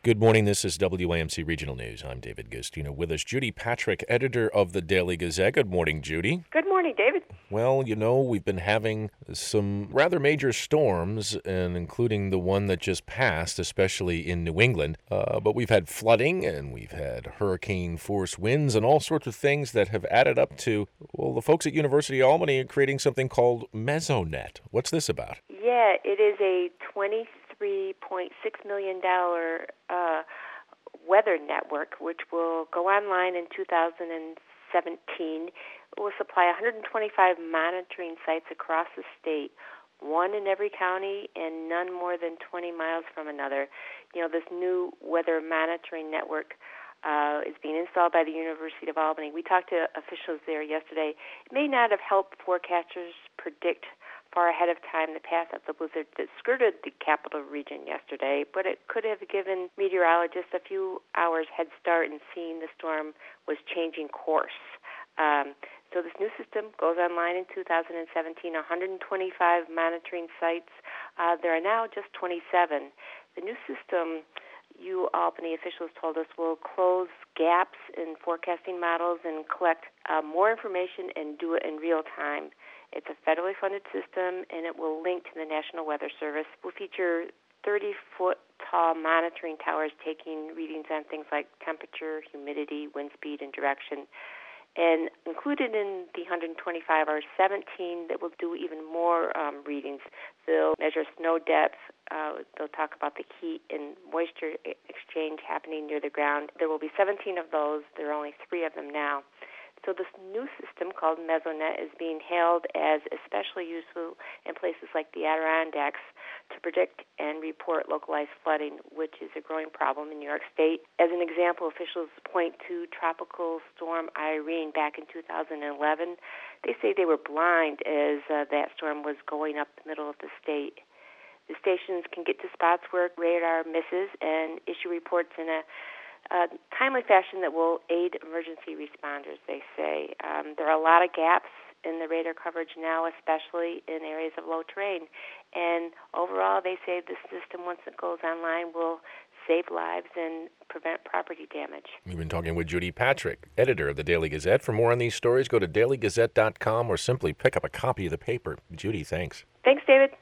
Good morning. This is WAMC Regional News. I'm David Gustino. With us, Judy Patrick, editor of the Daily Gazette. Good morning, Judy. Good morning, David. Well, we've been having some rather major storms, and including the one that just passed, especially in New England. But we've had flooding, and we've had hurricane-force winds, and all sorts of things that have added up to, well, the folks at University of Albany are creating something called Mesonet. What's this about? Yeah, it is a $23.6 million weather network, which will go online in 2017. It will supply 125 monitoring sites across the state, one in every county and none more than 20 miles from another. This new weather monitoring network is being installed by the University of Albany. We talked to officials there yesterday. It may not have helped forecasters predict far ahead of time the path of the blizzard that skirted the capital region yesterday, but it could have given meteorologists a few hours head start in seeing the storm was changing course. So this new system goes online in 2017, 125 monitoring sites. There are now just 27. The new system, Albany officials told us, will close gaps in forecasting models and collect more information and do it in real time. It's a federally funded system, and it will link to the National Weather Service. It will feature 30-foot-tall monitoring towers taking readings on things like temperature, humidity, wind speed, and direction. And included in the 125 are 17 that will do even more readings. They'll measure snow depth. They'll talk about the heat and moisture exchange happening near the ground. There will be 17 of those. There are only 3 of them now. So this new system called Mesonet is being hailed as especially useful in places like the Adirondacks to predict and report localized flooding, which is a growing problem in New York State. As an example, officials point to Tropical Storm Irene back in 2011. They say they were blind as that storm was going up the middle of the state. The stations can get to spots where radar misses and issue reports in a timely fashion that will aid emergency responders, they say. There are a lot of gaps in the radar coverage now, especially in areas of low terrain. And overall, they say the system, once it goes online, will save lives and prevent property damage. We've been talking with Judy Patrick, editor of the Daily Gazette. For more on these stories, go to dailygazette.com or simply pick up a copy of the paper. Judy, thanks. Thanks, David.